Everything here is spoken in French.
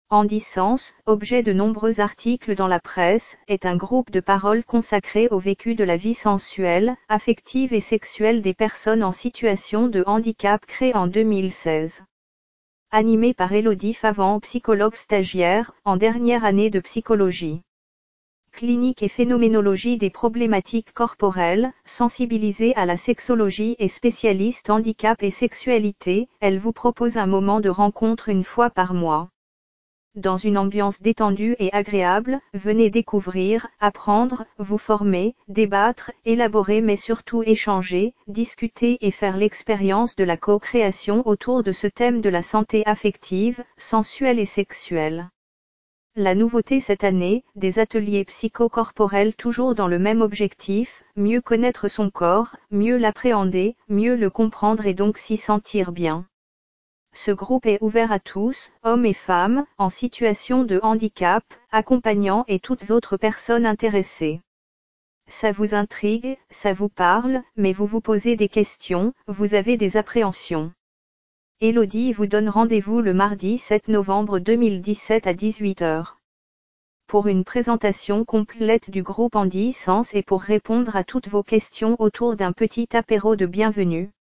Handisens, objet de nombreux articles dans la presse, est un groupe de parole consacré au vécu de la vie sensuelle, affective et sexuelle des personnes en situation de handicap créé en 2016. Animé par Élodie Favant, psychologue stagiaire, en dernière année de psychologie clinique et phénoménologie des problématiques corporelles, sensibilisée à la sexologie et spécialiste handicap et sexualité, elle vous propose un moment de rencontre une fois par mois. Dans une ambiance détendue et agréable, venez découvrir, apprendre, vous former, débattre, élaborer mais surtout échanger, discuter et faire l'expérience de la co-création autour de ce thème de la santé affective, sensuelle et sexuelle. La nouveauté cette année, des ateliers psychocorporels toujours dans le même objectif, mieux connaître son corps, mieux l'appréhender, mieux le comprendre et donc s'y sentir bien. Ce groupe est ouvert à tous, hommes et femmes, en situation de handicap, accompagnants et toutes autres personnes intéressées. Ça vous intrigue, ça vous parle, mais vous vous posez des questions, vous avez des appréhensions. Élodie vous donne rendez-vous le mardi 7 novembre 2017 à 18h. Pour une présentation complète du groupe Handisens et pour répondre à toutes vos questions autour d'un petit apéro de bienvenue.